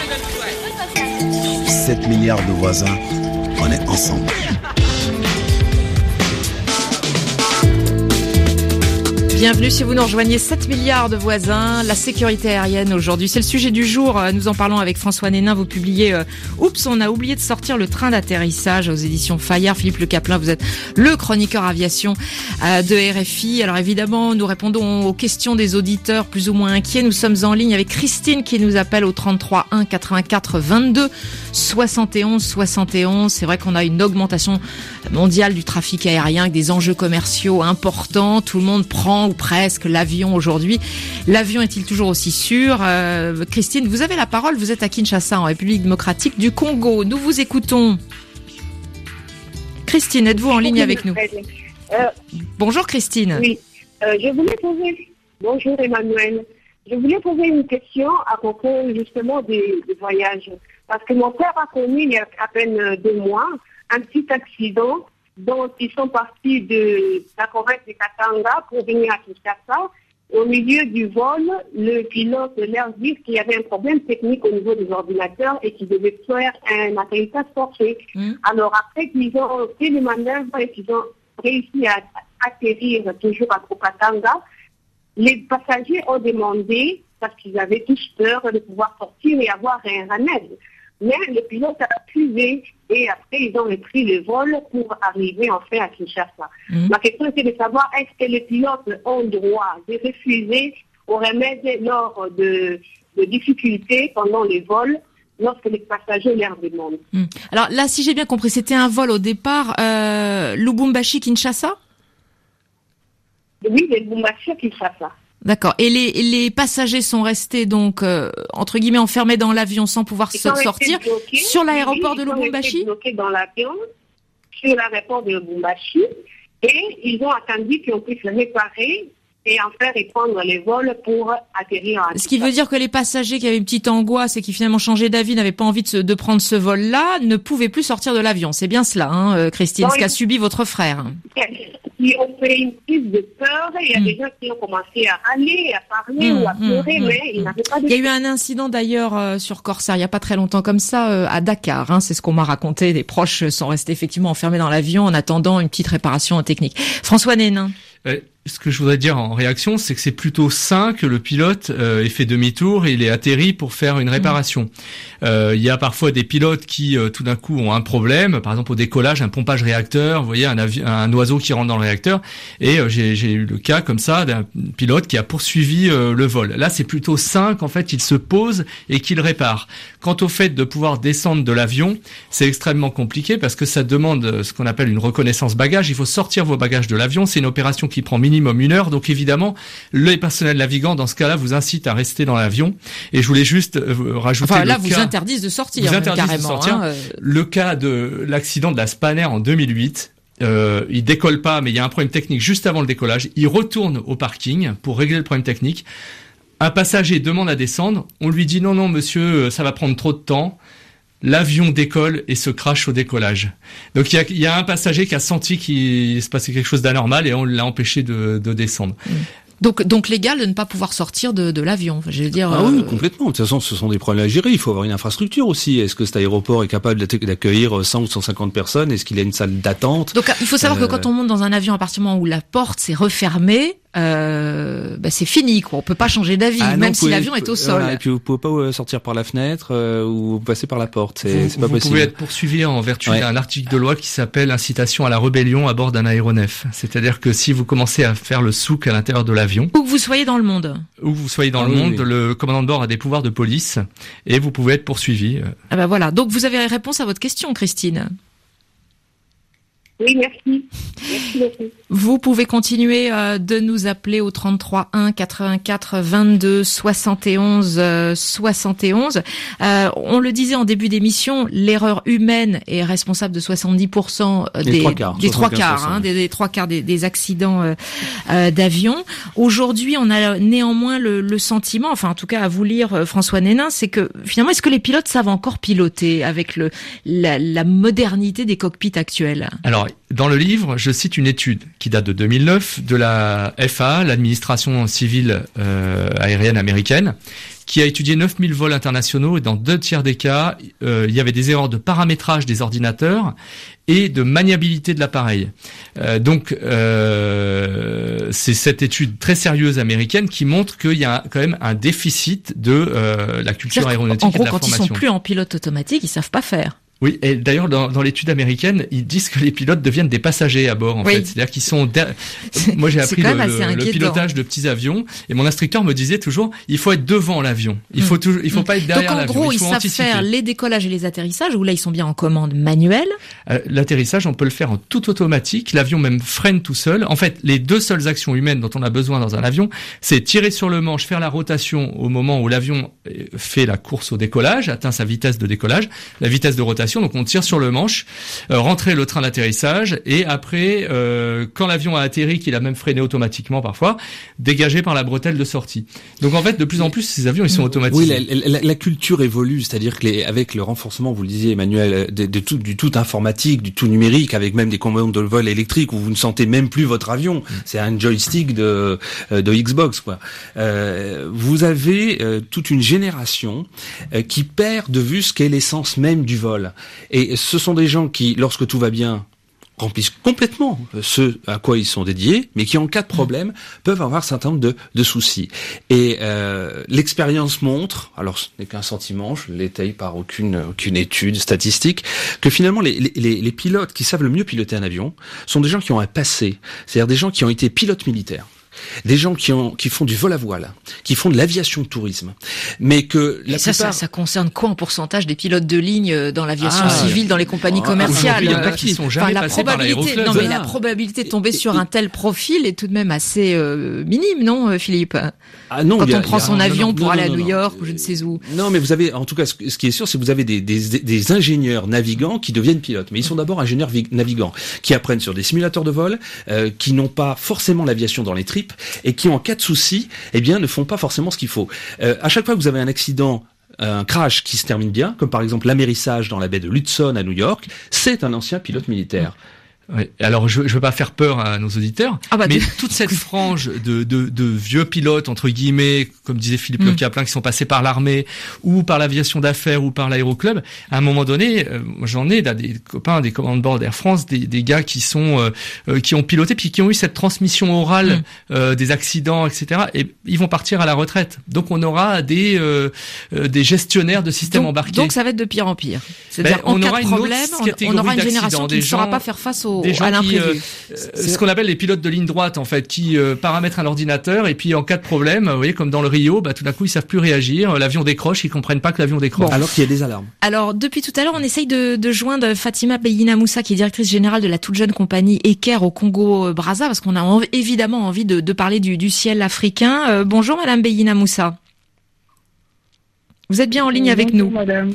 7 milliards de voisins, on est ensemble. Bienvenue si vous nous rejoignez, 7 milliards de voisins, la sécurité aérienne aujourd'hui. C'est le sujet du jour, nous en parlons avec François Nénin. Vous publiez Oups, on a oublié de sortir le train d'atterrissage aux éditions Fayard. Philippe Le Caplin, vous êtes le chroniqueur aviation de RFI. Alors évidemment, nous répondons aux questions des auditeurs plus ou moins inquiets. Nous sommes en ligne avec Christine qui nous appelle au 33 1 84 22 71 71. C'est vrai qu'on a une augmentation mondiale du trafic aérien avec des enjeux commerciaux importants. Tout le monde prend ou presque l'avion aujourd'hui. L'avion est-il toujours aussi sûr ? Christine, vous avez la parole. Vous êtes à Kinshasa, en République démocratique du Congo. Nous vous écoutons. Christine, êtes-vous en ligne avec nous ? Bonjour Christine. Oui, je voulais poser... Bonjour Emmanuel. Je voulais poser une question à propos justement des voyages. Parce que mon père a connu il y a à peine 2 mois un petit accident dont ils sont partis de la province de Katanga pour venir à Kinshasa. Au milieu du vol, le pilote leur dit qu'il y avait un problème technique au niveau des ordinateurs et qu'ils devaient faire un atterrissage forcé. Alors après qu'ils ont fait les manœuvres et qu'ils ont réussi à atterrir toujours à Katanga, les passagers ont demandé, parce qu'ils avaient tous peur, de pouvoir sortir et avoir un remède. Mais le pilote a refusé et après ils ont repris le vol pour arriver enfin à Kinshasa. Ma question était de savoir est-ce que les pilotes ont le droit de refuser au remède lors de difficultés pendant les vols lorsque les passagers leur demandent. Alors là, si j'ai bien compris, c'était un vol au départ Lubumbashi-Kinshasa ? Oui, le Lubumbashi-Kinshasa. D'accord. Et les passagers sont restés donc entre guillemets enfermés dans l'avion sans pouvoir sortir bloqués, sur l'aéroport de Lubumbashi. Ils ont été bloqués dans l'avion sur l'aéroport de Lubumbashi et ils ont attendu qu'on puisse le réparer et en faire reprendre les vols pour atterrir à Kinshasa. Ce qui veut dire que les passagers qui avaient une petite angoisse et qui finalement changeaient d'avis, n'avaient pas envie de prendre ce vol-là, ne pouvaient plus sortir de l'avion. C'est bien cela, Christine, ce qu'a subi votre frère. Ils ont fait une crise de peur, il y a des gens qui ont commencé à râler, à parler ou à pleurer, mais ils n'avaient pas de... Il y a eu un incident d'ailleurs sur Corsair, il n'y a pas très longtemps comme ça, à Dakar, c'est ce qu'on m'a raconté. Les proches sont restés effectivement enfermés dans l'avion en attendant une petite réparation technique. François Nénin. Ce que je voudrais dire en réaction, c'est que c'est plutôt sain que le pilote ait fait demi-tour et il est atterri pour faire une réparation. Il y a parfois des pilotes qui, tout d'un coup, ont un problème. Par exemple, au décollage, un pompage réacteur, vous voyez, un oiseau qui rentre dans le réacteur. Et j'ai eu le cas comme ça d'un pilote qui a poursuivi le vol. Là, c'est plutôt sain qu'en fait, il se pose et qu'il répare. Quant au fait de pouvoir descendre de l'avion, c'est extrêmement compliqué parce que ça demande ce qu'on appelle une reconnaissance bagage. Il faut sortir vos bagages de l'avion. C'est une opération qui prend minimum 1 heure. Donc évidemment, les personnels navigants, dans ce cas-là, vous incitent à rester dans l'avion. Et je voulais juste rajouter vous interdisent de sortir. Vous interdisent de sortir. Le cas de l'accident de la Spanair en 2008. Il décolle pas, mais il y a un problème technique juste avant le décollage. Il retourne au parking pour régler le problème technique. Un passager demande à descendre. On lui dit non, monsieur, ça va prendre trop de temps. L'avion décolle et se crache au décollage. Donc il y a un passager qui a senti qu'il se passait quelque chose d'anormal et on l'a empêché de descendre. Donc légal de ne pas pouvoir sortir de l'avion. Je veux dire. Oui, complètement. De toute façon, ce sont des problèmes à gérer. Il faut avoir une infrastructure aussi. Est-ce que cet aéroport est capable d'accueillir 100 ou 150 personnes ? Est-ce qu'il y a une salle d'attente ? Donc il faut savoir que quand on monte dans un avion, à partir du moment où la porte s'est refermée, c'est fini, quoi. On peut pas changer d'avis, même si l'avion est au sol. Et puis vous pouvez pas sortir par la fenêtre ou passer par la porte. C'est pas possible. Vous pouvez être poursuivi en vertu d'un article de loi qui s'appelle incitation à la rébellion à bord d'un aéronef. C'est-à-dire que si vous commencez à faire le souk à l'intérieur de l'avion, où que vous soyez dans le monde. Où vous soyez dans le monde, le commandant de bord a des pouvoirs de police et vous pouvez être poursuivi. Voilà. Donc vous avez réponse à votre question, Christine. Oui, merci. Merci beaucoup. Vous pouvez continuer de nous appeler au 33 1 84 22 71 71. On le disait en début d'émission, l'erreur humaine est responsable de 70% des trois quarts des accidents d'avion. Aujourd'hui, on a néanmoins le sentiment, enfin en tout cas à vous lire François Nénin, c'est que finalement est-ce que les pilotes savent encore piloter avec la modernité des cockpits actuels ? Alors, dans le livre, je cite une étude qui date de 2009 de la FAA, l'administration civile aérienne américaine, qui a étudié 9000 vols internationaux et dans 2/3 des cas, il y avait des erreurs de paramétrage des ordinateurs et de maniabilité de l'appareil. Donc, c'est cette étude très sérieuse américaine qui montre qu'il y a quand même un déficit de la culture aéronautique et de la formation. En gros, quand ils sont plus en pilote automatique, ils savent pas faire. Oui, et d'ailleurs dans l'étude américaine, ils disent que les pilotes deviennent des passagers à bord en fait. C'est-à-dire qu'ils sont moi j'ai appris le pilotage de petits avions et mon instructeur me disait toujours il faut être devant l'avion. Il faut pas être derrière l'avion. Donc en gros, ils savent faire les décollages et les atterrissages où là ils sont bien en commande manuelle. L'atterrissage, on peut le faire en tout automatique, l'avion même freine tout seul. En fait, les deux seules actions humaines dont on a besoin dans un avion, c'est tirer sur le manche, faire la rotation au moment où l'avion fait la course au décollage, atteint sa vitesse de décollage, la vitesse de rotation. Donc on tire sur le manche, rentrer le train d'atterrissage et après, quand l'avion a atterri, qu'il a même freiné automatiquement parfois, dégagé par la bretelle de sortie. Donc en fait, de plus en plus, ces avions, ils sont automatisés. Oui, la culture évolue, c'est-à-dire que avec le renforcement, vous le disiez Emmanuel, du tout informatique, du tout numérique, avec même des commandes de vol électriques où vous ne sentez même plus votre avion. C'est un joystick de Xbox, quoi. Vous avez toute une génération qui perd de vue ce qu'est l'essence même du vol. Et ce sont des gens qui, lorsque tout va bien, remplissent complètement ce à quoi ils sont dédiés, mais qui, en cas de problème, peuvent avoir un certain nombre de soucis. Et l'expérience montre, alors ce n'est qu'un sentiment, je ne l'étaye par aucune étude statistique, que finalement les pilotes qui savent le mieux piloter un avion sont des gens qui ont un passé, c'est-à-dire des gens qui ont été pilotes militaires. Des gens qui font du vol à voile, qui font de l'aviation de tourisme, mais que la plupart... ça concerne quoi en pourcentage des pilotes de ligne dans l'aviation civile, dans les compagnies commerciales? Il y en a qui sont jamais passés par l'aéroclub. Non, mais la probabilité de tomber sur un tel profil est tout de même assez minime, non, Philippe? Non, quand on prend son avion pour aller à New York ou je ne sais où. Non, mais vous avez, en tout cas, ce qui est sûr, c'est que vous avez des ingénieurs navigants qui deviennent pilotes, mais ils sont d'abord ingénieurs navigants, qui apprennent sur des simulateurs de vol, qui n'ont pas forcément l'aviation dans les tripes, et qui, en cas de souci, ne font pas forcément ce qu'il faut. À chaque fois que vous avez un accident, un crash qui se termine bien, comme par exemple l'amérissage dans la baie de l'Hudson à New York, c'est un ancien pilote militaire. Oui. Alors je veux pas faire peur à nos auditeurs, mais toute cette frange de vieux pilotes entre guillemets, comme disait Philippe Le Caplin, qui sont passés par l'armée ou par l'aviation d'affaires ou par l'aéroclub, à un moment donné, j'en ai des copains, des commandes de bord d'Air France, des gars qui ont piloté puis qui ont eu cette transmission orale des accidents, etc. Et ils vont partir à la retraite. Donc on aura des gestionnaires de systèmes embarqués. Donc ça va être de pire en pire. C'est-à-dire en cas de problème, on aura une génération qui ne saura pas faire face des gens ce qu'on appelle les pilotes de ligne droite en fait, qui paramètrent un ordinateur et puis en cas de problème, vous voyez, comme dans le Rio, tout d'un coup ils savent plus réagir, l'avion décroche, ils comprennent pas que l'avion décroche. Alors qu'il y a des alarmes. Alors depuis tout à l'heure, on essaye de joindre Fatima Beyina Moussa, qui est directrice générale de la toute jeune compagnie Eker au Congo-Brazza, parce qu'on a évidemment envie de parler du ciel africain. Bonjour Madame Beyina Moussa. Vous êtes bien en ligne avec nous. Madame.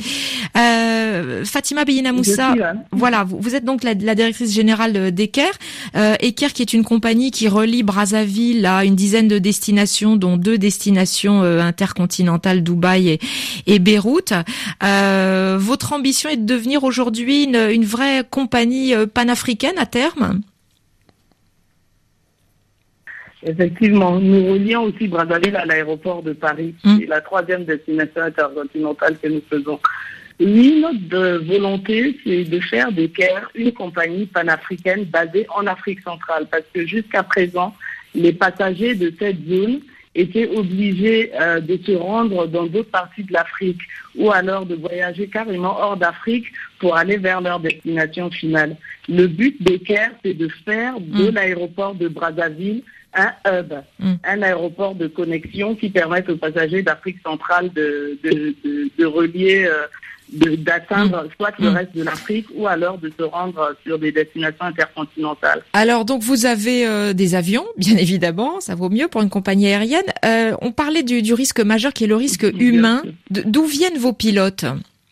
Fatima Beyina Moussa, voilà, vous êtes donc la directrice générale d'Eker. Eker, qui est une compagnie qui relie Brazzaville à une dizaine de destinations, dont 2 destinations intercontinentales, Dubaï et Beyrouth. Votre ambition est de devenir aujourd'hui une vraie compagnie panafricaine à terme? Effectivement, nous relions aussi Brazzaville à l'aéroport de Paris, qui est la 3e destination intercontinentale que nous faisons. Oui, notre volonté, c'est de faire d'Eker une compagnie panafricaine basée en Afrique centrale, parce que jusqu'à présent, les passagers de cette zone étaient obligés de se rendre dans d'autres parties de l'Afrique, ou alors de voyager carrément hors d'Afrique pour aller vers leur destination finale. Le but d'Eker, c'est de faire de l'aéroport de Brazzaville un hub, un aéroport de connexion qui permette aux passagers d'Afrique centrale de relier, d'atteindre soit le reste de l'Afrique ou alors de se rendre sur des destinations intercontinentales. Alors donc vous avez des avions, bien évidemment, ça vaut mieux pour une compagnie aérienne. On parlait du risque majeur qui est le risque humain. D'où viennent vos pilotes?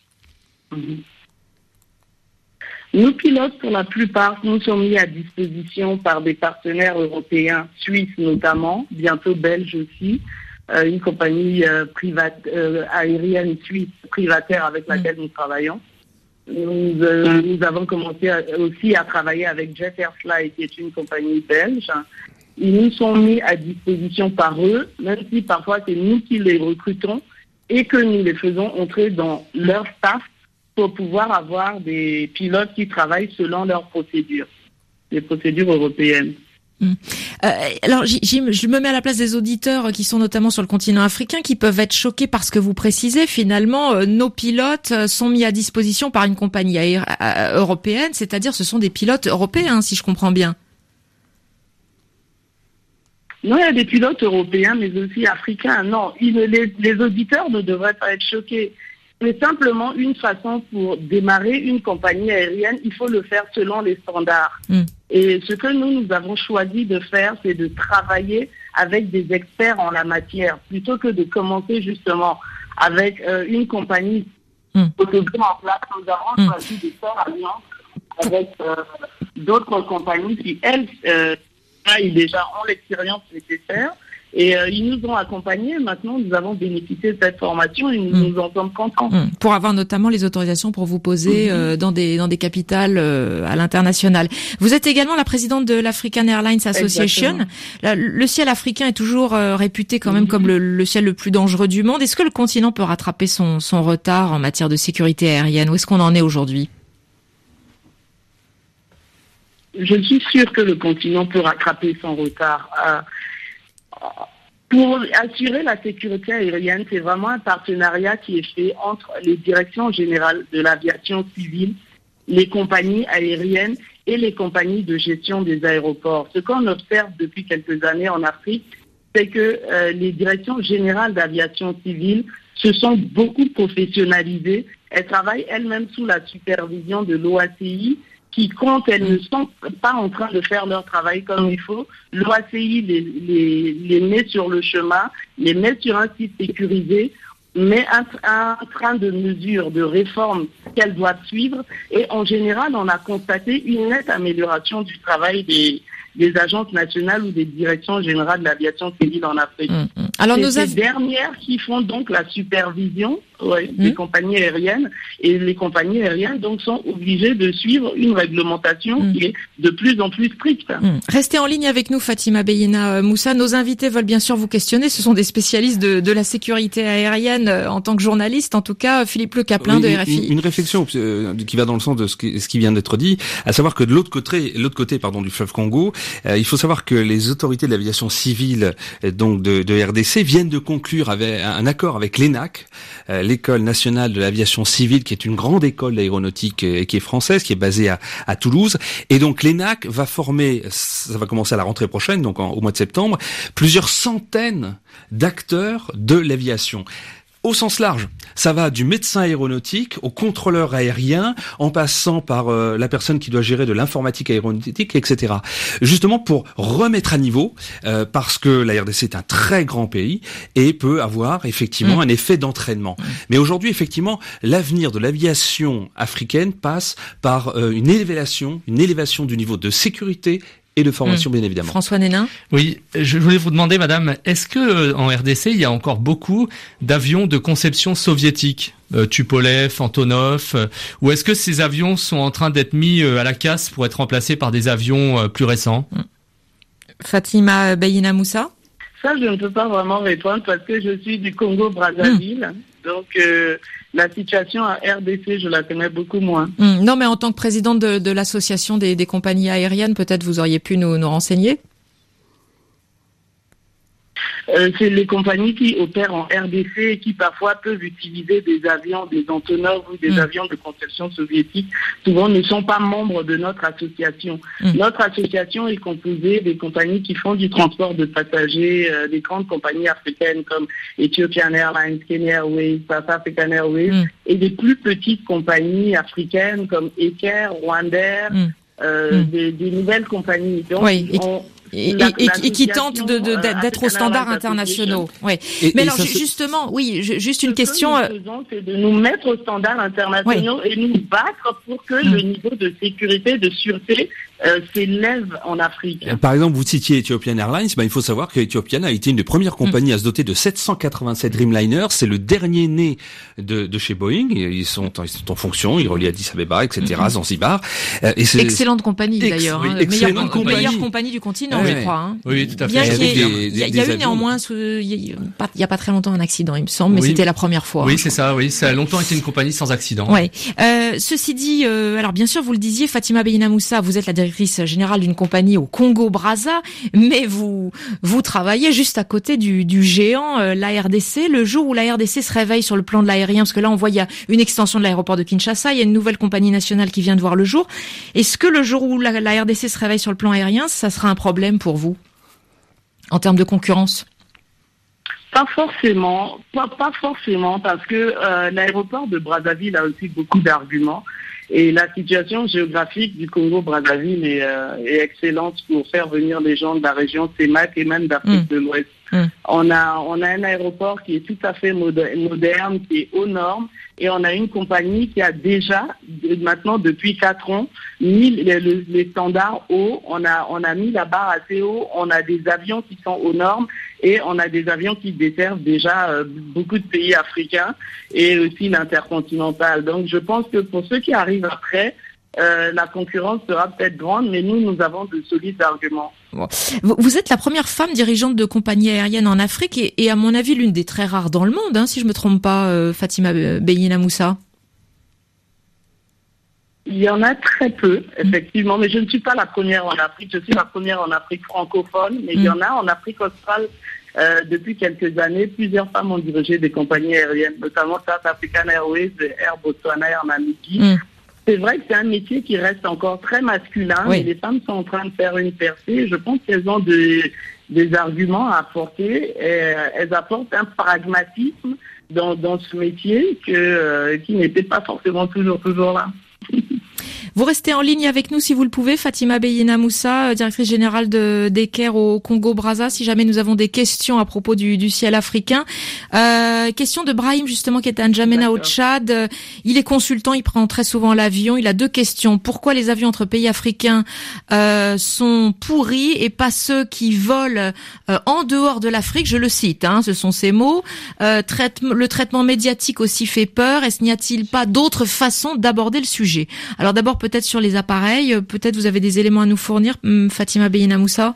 Nos pilotes, pour la plupart, nous sont mis à disposition par des partenaires européens, suisses notamment, bientôt belges aussi, une compagnie aérienne suisse privataire avec laquelle nous travaillons. Nous avons commencé aussi à travailler avec Jet Airfly, qui est une compagnie belge. Ils nous sont mis à disposition par eux, même si parfois c'est nous qui les recrutons. et que nous les faisons entrer dans leur staff pour pouvoir avoir des pilotes qui travaillent selon leurs procédures, les procédures européennes. Alors, je me mets à la place des auditeurs qui sont notamment sur le continent africain, qui peuvent être choqués par ce que vous précisez. Finalement, nos pilotes sont mis à disposition par une compagnie européenne, c'est-à-dire ce sont des pilotes européens, si je comprends bien. Non, il y a des pilotes européens, mais aussi africains. Non, les auditeurs ne devraient pas être choqués. C'est simplement une façon pour démarrer une compagnie aérienne, il faut le faire selon les standards. Et ce que nous avons choisi de faire, c'est de travailler avec des experts en la matière, plutôt que de commencer justement avec une compagnie autogame en place. Nous avons choisi de faire alliance avec d'autres compagnies qui, elles, déjà ont l'expérience nécessaire. Et ils nous ont accompagnés. Maintenant, nous avons bénéficié de cette formation et nous en sommes contents. Pour avoir notamment les autorisations pour vous poser dans des capitales à l'international. Vous êtes également la présidente de l'African Airlines Association. Le ciel africain est toujours réputé quand même comme le ciel le plus dangereux du monde. Est-ce que le continent peut rattraper son retard en matière de sécurité aérienne? Où est-ce qu'on en est aujourd'hui? Je suis sûre que le continent peut rattraper son retard. Pour assurer la sécurité aérienne, c'est vraiment un partenariat qui est fait entre les directions générales de l'aviation civile, les compagnies aériennes et les compagnies de gestion des aéroports. Ce qu'on observe depuis quelques années en Afrique, c'est que les directions générales d'aviation civile se sont beaucoup professionnalisées. Elles travaillent elles-mêmes sous la supervision de l'OACI, qui, quand elles ne sont pas en train de faire leur travail comme il faut, l'OACI les met sur le chemin, les met sur un site sécurisé, met un train de mesures, de réformes qu'elles doivent suivre. Et en général, on a constaté une nette amélioration du travail des agences nationales ou des directions générales de l'aviation civile en Afrique. Alors c'est ces dernières qui font donc la supervision des compagnies aériennes, et les compagnies aériennes donc sont obligées de suivre une réglementation qui est de plus en plus stricte. Restez en ligne avec nous, Fatima Beyina Moussa. Nos invités veulent bien sûr vous questionner. Ce sont des spécialistes de la sécurité aérienne en tant que journaliste. En tout cas, Philippe Le Caplin de RFI. Une réflexion qui va dans le sens de ce qui vient d'être dit, à savoir que de l'autre côté du fleuve Congo, il faut savoir que les autorités de l'aviation civile donc de RDC viennent de conclure un accord avec l'ENAC, l'école nationale de l'aviation civile, qui est une grande école d'aéronautique et qui est française, qui est basée à Toulouse. Et donc l'ENAC va former, ça va commencer à la rentrée prochaine, donc au mois de septembre, plusieurs centaines d'acteurs de l'aviation. Au sens large, ça va du médecin aéronautique au contrôleur aérien, en passant par la personne qui doit gérer de l'informatique aéronautique, etc. Justement pour remettre à niveau, parce que la RDC est un très grand pays et peut avoir effectivement un effet d'entraînement. Mais aujourd'hui, effectivement, l'avenir de l'aviation africaine passe par une élévation du niveau de sécurité et de formation, bien évidemment. François Nénin. Oui, je voulais vous demander, madame, est-ce que en RDC, il y a encore beaucoup d'avions de conception soviétique, Tupolev, Antonov, ou est-ce que ces avions sont en train d'être mis à la casse pour être remplacés par des avions plus récents? Fatima Beyina Moussa. Ça, je ne peux pas vraiment répondre parce que je suis du Congo-Brazzaville. Donc, la situation à RDC, je la connais beaucoup moins. Non, mais en tant que présidente de l'association des compagnies aériennes, peut-être vous auriez pu nous renseigner. C'est les compagnies qui opèrent en RDC et qui parfois peuvent utiliser des avions, des Antonov ou des avions de conception soviétique, souvent ne sont pas membres de notre association. Notre association est composée des compagnies qui font du transport de passagers, des grandes compagnies africaines comme Ethiopian Airlines, Kenya Airways, South African Airways, et des plus petites compagnies africaines comme Eker, Rwandair, des nouvelles compagnies. Donc, et qui tentent d'être aux standards internationaux. Ouais. Mais alors justement, juste une question. Ce que nous faisons, c'est de nous mettre aux standards internationaux et nous battre pour que le niveau de sécurité, de sûreté s'élève en Afrique. Par exemple, vous citiez Ethiopian Airlines, il faut savoir que Ethiopian a été une des premières compagnies à se doter de 787 Dreamliner. C'est le dernier né de chez Boeing. Ils sont en fonction, ils relient Addis Abeba, etc., Zanzibar. Et c'est excellente compagnie d'ailleurs, meilleure compagnie du continent, je crois. Hein. Oui, tout à fait. Bien il y a eu néanmoins, il y a pas très longtemps un accident, il me semble, mais c'était la première fois. Oui, c'est ça. Oui, ça a longtemps été une compagnie sans accident. Ouais. Ceci dit, alors bien sûr, vous le disiez, Fatima Beyina Moussa, vous êtes la directrice générale d'une compagnie au Congo-Brazza, mais vous travaillez juste à côté du géant, la RDC. Le jour où la RDC se réveille sur le plan de l'aérien, parce que là on voit il y a une extension de l'aéroport de Kinshasa, il y a une nouvelle compagnie nationale qui vient de voir le jour. Est-ce que le jour où la RDC se réveille sur le plan aérien, ça sera un problème pour vous en termes de concurrence? Pas forcément, parce que l'aéroport de Brazzaville a aussi beaucoup d'arguments. Et la situation géographique du Congo-Brazzaville est excellente pour faire venir des gens de la région CEMAC et même d'Afrique de l'Ouest. On a un aéroport qui est tout à fait moderne, qui est aux normes, et on a une compagnie qui a déjà, maintenant depuis 4 ans, mis les standards hauts. On a mis la barre assez haut. On a des avions qui sont aux normes et on a des avions qui desservent déjà beaucoup de pays africains et aussi l'intercontinental. Donc je pense que pour ceux qui arrivent après, la concurrence sera peut-être grande, mais nous avons de solides arguments. Vous êtes la première femme dirigeante de compagnie aérienne en Afrique et à mon avis l'une des très rares dans le monde, si je me trompe pas, Fatima Beyina Moussa. Il y en a très peu, effectivement, mais je ne suis pas la première en Afrique. Je suis la première en Afrique francophone, mais il y en a en Afrique australe. Depuis quelques années, plusieurs femmes ont dirigé des compagnies aériennes, notamment South African Airways, Air Botswana, Air Namibie. C'est vrai que c'est un métier qui reste encore très masculin, mais les femmes sont en train de faire une percée. Je pense qu'elles ont des arguments à apporter. Elles apportent un pragmatisme dans ce métier qui n'était pas forcément toujours là. Vous restez en ligne avec nous si vous le pouvez, Fatima Beyina Moussa, directrice générale d'Eker au Congo-Brazza, si jamais nous avons des questions à propos du ciel africain. Question de Brahim, justement, qui est à N'Djamena au Tchad. Il est consultant, il prend très souvent l'avion. Il a 2 questions. Pourquoi les avions entre pays africains sont pourris et pas ceux qui volent en dehors de l'Afrique? Je le cite, ce sont ces mots. Le traitement médiatique aussi fait peur. Est-ce n'y a-t-il pas d'autres façons d'aborder le sujet? Alors d'abord, peut-être sur les appareils, peut-être vous avez des éléments à nous fournir, Fatima Beyina Moussa?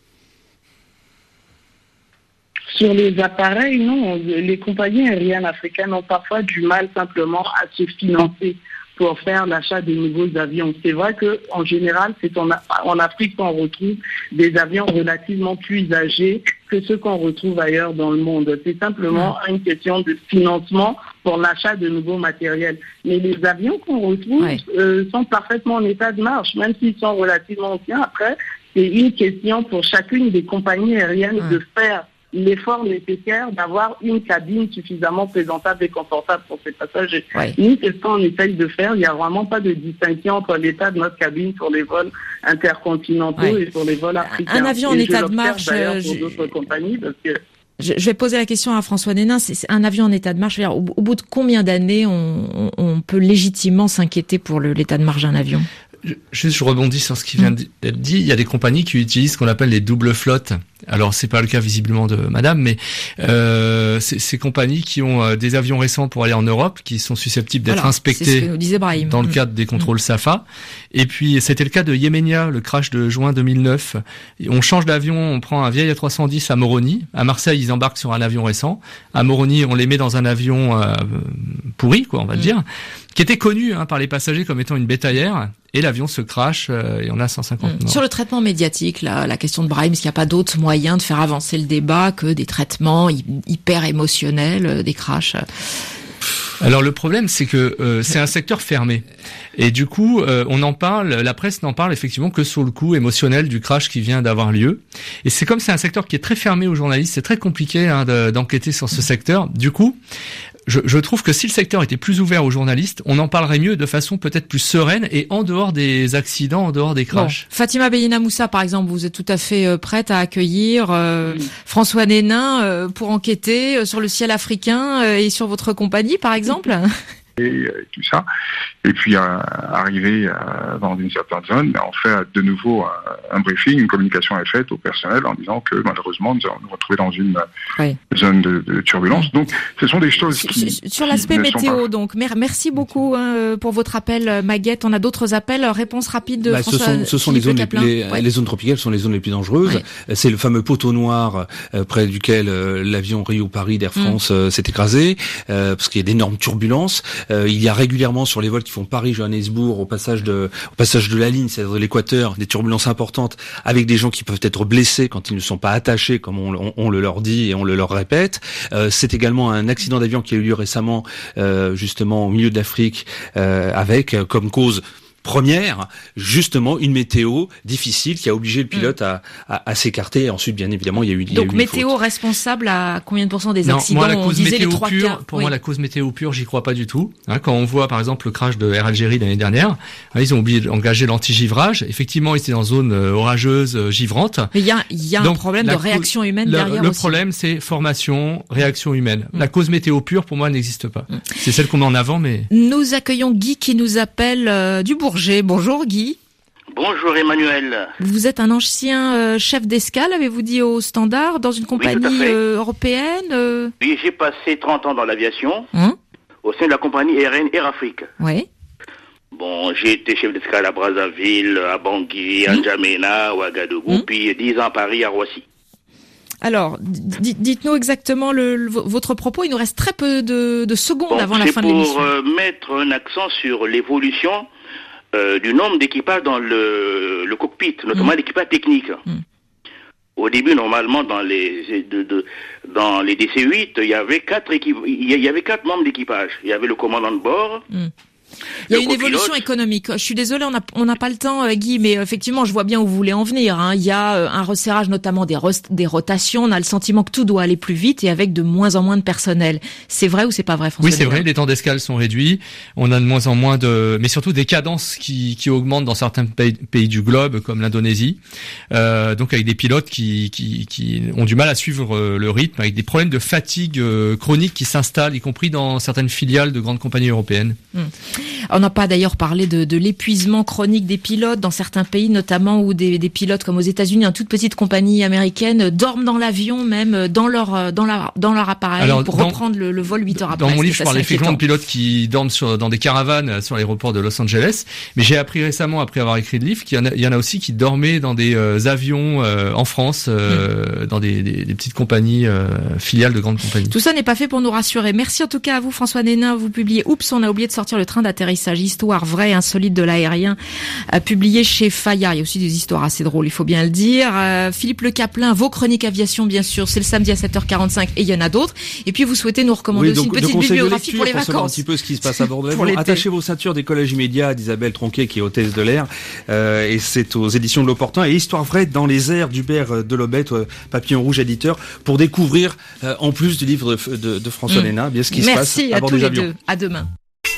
Sur les appareils, non. Les compagnies aériennes africaines ont parfois du mal simplement à se financer pour faire l'achat de nouveaux avions. C'est vrai qu'en général, c'est en Afrique qu'on retrouve des avions relativement plus âgés que ceux qu'on retrouve ailleurs dans le monde. C'est simplement une question de financement pour l'achat de nouveaux matériels. Mais les avions qu'on retrouve sont parfaitement en état de marche, même s'ils sont relativement anciens. Après, c'est une question pour chacune des compagnies aériennes de faire l'effort nécessaire d'avoir une cabine suffisamment présentable et confortable pour ses passagers. Nous, c'est ce qu'on essaye de faire. Il n'y a vraiment pas de distinction entre l'état de notre cabine pour les vols intercontinentaux et pour les vols africains. Un avion en état de marche, pour d'autres compagnies, parce que je vais poser la question à François Nénin. C'est un avion en état de marche. Au bout de combien d'années on peut légitimement s'inquiéter pour l'état de marche d'un avion? Je rebondis sur ce qui vient d'être dit. Il y a des compagnies qui utilisent ce qu'on appelle les doubles flottes. Alors c'est pas le cas visiblement de Madame, mais ces compagnies qui ont des avions récents pour aller en Europe, qui sont susceptibles d'être inspectés c'est ce que nous disait Brahim. Dans le cadre des contrôles SAFA. Et puis c'était le cas de Yemenia, le crash de juin 2009. On change d'avion, on prend un vieil A310 à Moroni. À Marseille, ils embarquent sur un avion récent. À Moroni, on les met dans un avion pourri, on va dire, qui était connu par les passagers comme étant une bétaillère. Et l'avion se crache et on a 150 morts. Sur le traitement médiatique, la question de Brahim, est-ce qu'il n'y a pas d'autres moyens de faire avancer le débat que des traitements hyper émotionnels, des crashs? Alors le problème, c'est que c'est un secteur fermé. Et du coup, on en parle, la presse n'en parle effectivement que sur le coup émotionnel du crash qui vient d'avoir lieu. Et c'est comme c'est un secteur qui est très fermé aux journalistes, c'est très compliqué d'enquêter sur ce secteur. Du coup, je trouve que si le secteur était plus ouvert aux journalistes, on en parlerait mieux de façon peut-être plus sereine et en dehors des accidents, en dehors des crashs. Fatima Beyina Moussa, par exemple, vous êtes tout à fait prête à accueillir François Nénin pour enquêter sur le ciel africain et sur votre compagnie, par exemple? et tout ça. Et puis arrivé dans une certaine zone, en fait de nouveau un briefing, une communication est faite au personnel en disant que malheureusement nous allons nous retrouver dans une zone de turbulence. Donc ce sont des choses qui sur l'aspect météo. Donc merci beaucoup pour votre appel, Maguette. On a d'autres appels. Réponse rapide de François. Ce sont les zones les zones tropicales sont les zones les plus dangereuses. C'est le fameux poteau noir près duquel l'avion Rio-Paris d'Air France s'est écrasé parce qu'il y a d'énormes turbulences. Il y a régulièrement sur les vols qui font Paris-Johannesburg au passage de la ligne, c'est-à-dire de l'équateur, des turbulences importantes avec des gens qui peuvent être blessés quand ils ne sont pas attachés, comme on le leur dit et on le leur répète. C'est également un accident d'avion qui a eu lieu récemment, justement au milieu de l'Afrique, avec comme cause première, justement, une météo difficile qui a obligé le pilote à s'écarter. Et ensuite, bien évidemment, il y a eu donc météo responsable à combien de pourcents des accidents? Moi, la cause météo pure, pour moi, la cause météo pure, j'y crois pas du tout. Quand on voit, par exemple, le crash de Air Algérie l'année dernière, ils ont oublié d'engager l'anti-givrage. Effectivement, ils étaient dans zone orageuse, givrante. Mais il y a un problème de réaction humaine derrière le aussi. problème, c'est formation, réaction humaine. La cause météo pure, pour moi, n'existe pas. C'est celle qu'on met en avant, mais... Nous accueillons Guy qui nous appelle du Bourget. Bonjour Guy. Bonjour Emmanuel. Vous êtes un ancien chef d'escale, avez-vous dit au Standard, dans une compagnie européenne Oui, j'ai passé 30 ans dans l'aviation, au sein de la compagnie aérienne Air Afrique. Oui. Bon, j'ai été chef d'escale à Brazzaville, à Bangui, à N'Djamena, à Ouagadougou, puis 10 ans à Paris, à Roissy. Alors, dites-nous exactement votre propos. Il nous reste très peu de secondes avant la fin de l'émission. C'est pour mettre un accent sur l'évolution du nombre d'équipages dans le cockpit, notamment l'équipage technique. Au début, normalement, dans les DC-8, il y avait 4 membres d'équipage. Il y avait le commandant de bord. Il y a une évolution économique. Je suis désolée, on n'a pas le temps, Guy, mais effectivement, je vois bien où vous voulez en venir. Il y a un resserrage, notamment des rotations. On a le sentiment que tout doit aller plus vite et avec de moins en moins de personnel. C'est vrai ou c'est pas vrai, François? Oui, c'est vrai. Les temps d'escale sont réduits. On a de moins en moins mais surtout des cadences qui augmentent dans certains pays du globe, comme l'Indonésie. Donc avec des pilotes qui ont du mal à suivre le rythme, avec des problèmes de fatigue chronique qui s'installent, y compris dans certaines filiales de grandes compagnies européennes. On n'a pas d'ailleurs parlé de l'épuisement chronique des pilotes dans certains pays, notamment où des pilotes comme aux États-Unis, une toute petite compagnie américaine, dorment dans l'avion, même dans leur appareil, pour reprendre le vol 8 heures après. Dans mon livre, je parle effectivement de pilotes qui dorment dans des caravanes sur l'aéroport de Los Angeles. Mais j'ai appris récemment, après avoir écrit le livre, qu'il y en a aussi qui dormaient dans des avions en France, dans des petites compagnies, filiales de grandes compagnies. Tout ça n'est pas fait pour nous rassurer. Merci en tout cas à vous, François Nénin. Vous publiez Oups, on a oublié de sortir le train d'atterrissage, histoire vraie et insolite de l'aérien, publié chez Fayard. Il y a aussi des histoires assez drôles, il faut bien le dire. Philippe Le Caplin, vos chroniques aviation, bien sûr, c'est le samedi à 7h45 et il y en a d'autres. Et puis vous souhaitez nous recommander aussi une petite bibliographie pour les vacances. Un petit peu ce qui se passe à bord de l'avion. Attachez vos ceintures des collèges immédiats d'Isabelle Tronquet, qui est hôtesse de l'air, et c'est aux éditions de l'Opportun, et Histoire vraie dans les airs d'Hubert Delobette, Papillon Rouge éditeur, pour découvrir, en plus du livre de François Nénin, bien ce qui se passe à bord des avions. Merci à tous les deux. À demain.